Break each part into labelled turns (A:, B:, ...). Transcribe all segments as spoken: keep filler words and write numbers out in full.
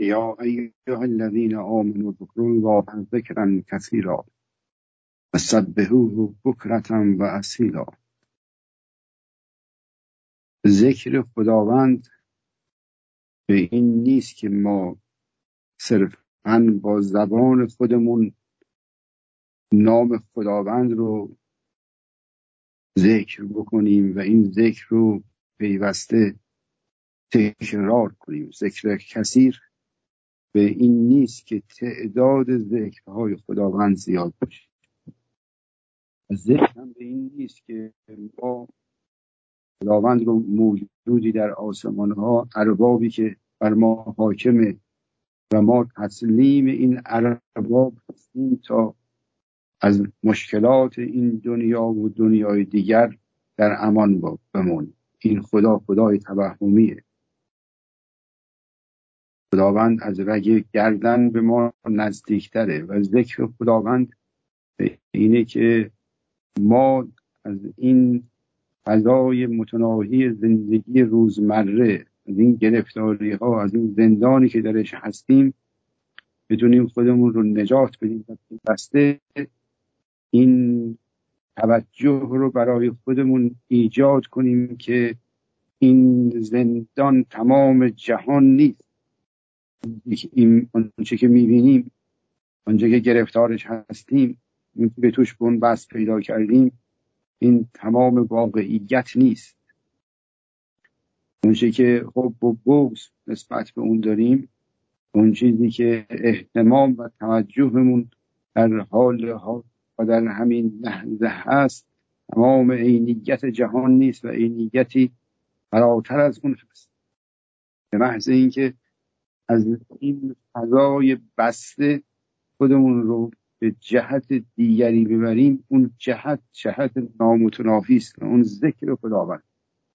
A: یا ایها الذین آمنوا اذکروا الله ذکرا کثیرا وسبحوه بکرة و اصیلا. ذکر خداوند به این نیست که ما صرفاً با زبان خودمون نام خداوند رو ذکر بکنیم و این ذکر رو پیوسته تکرار کنیم. ذکر کثیر به این نیست که تعداد ذکرهای خداوند زیاد باشه. ذکر هم به این نیست که ما خداوند رو موجودی در آسمان ها، اربابی که بر ما حاکمه و ما تسلیم این ارباب هستیم تا از مشکلات این دنیا و دنیای دیگر در امان با بمون. این خدا خدای توهمیه. خداوند از رگ گردن به ما نزدیکتره و ذکر خداوند اینه که ما از این فضای متناهی زندگی روزمره، از این گرفتاری ها، از این زندانی که درش هستیم بتونیم خودمون رو نجات بدیم و بسته این توجه رو برای خودمون ایجاد کنیم که این زندان تمام جهان نیست. این آنچه که میبینیم، آنچه که گرفتارش هستیم، اون که به توش بون بست پیدا کردیم، این تمام واقعیت نیست. اونچه که حب و بغض نسبت به اون داریم، اون چیزی که اهتمام و توجهمون در حال ها و در همین لحظه هست، تمام عینیت جهان نیست و عینیتی فراتر از اون هست. به محض اینکه از این فضای بسته خودمون رو به جهت دیگری ببریم، اون جهت جهت نامتنافی است، اون ذکر خداوند.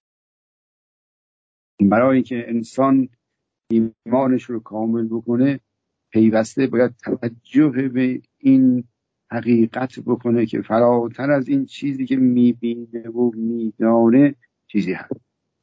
A: برای اینکه انسان ایمانش رو کامل بکنه، پیوسته باید توجه به این حقیقت بکنه که فراتر از این چیزی که میبینه و میدانه چیزی هست.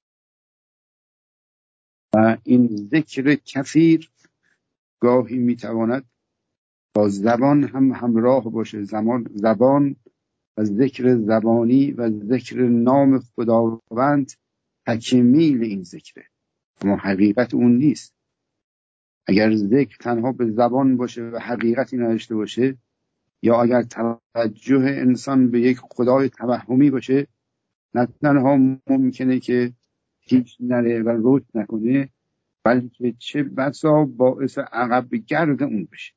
A: و این ذکر کثیر گاهی میتواند با زبان هم همراه باشه. زمان زبان و ذکر زبانی و ذکر نام خداوند تکمیل این ذکره، اما حقیقت اون نیست. اگر ذکر تنها به زبان باشه و حقیقتی نداشته باشه، یا اگر توجه انسان به یک خدای توهمی باشه، نه تنها ممکنه که هیچ نره و رشد نکنه، بلکه چه بسا باعث عقب گرد اون بشه.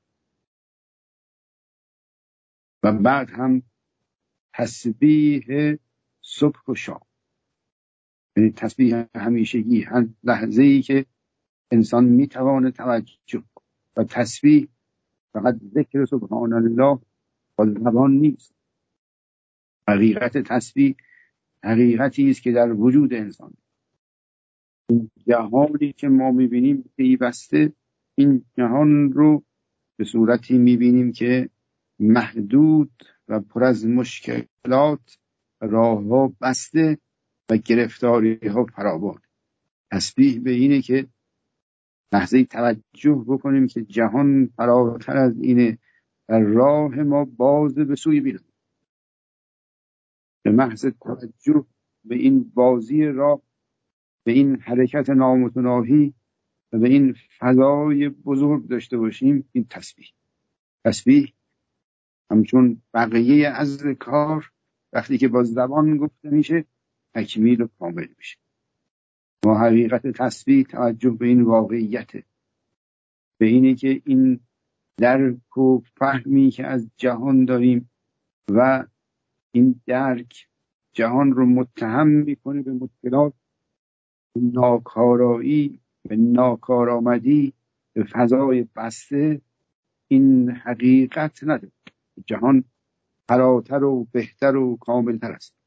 A: و بعد هم تسبیح صبح و شام، یعنی تسبیح همیشگی، هر لحظه ای که انسان میتوانه توجه. و تسبیح فقط ذکر سبحان الله با زبان نیست. حقیقت تسبیح حقیقتی است که در وجود انسان، این جهانی که ما میبینیم پیوسته این جهان رو به صورتی میبینیم که محدود و پر از مشکلات، راه ها بسته و گرفتاری ها فراوان. تسبیح به اینه که لحظه توجه بکنیم که جهان فراتر از اینه و راه ما باز به سوی بیرون. به محض توجه به این بازی راه، به این حرکت نامتناهی و به این فضای بزرگ داشته باشیم، این تسبیح. تسبیح همچون بقیه از کار وقتی که با زبان گفته میشه تکمیل و کامل میشه. ما حقیقت تسبیح توجه به این واقعیته، به اینه که این درک و فهمی که از جهان داریم و این درک جهان رو متهم میکنه به مشکلات، به ناکارایی، به ناکارآمدی، به فضای بسته. این حقیقت نداره. جهان فراتر و بهتر و کاملتر است.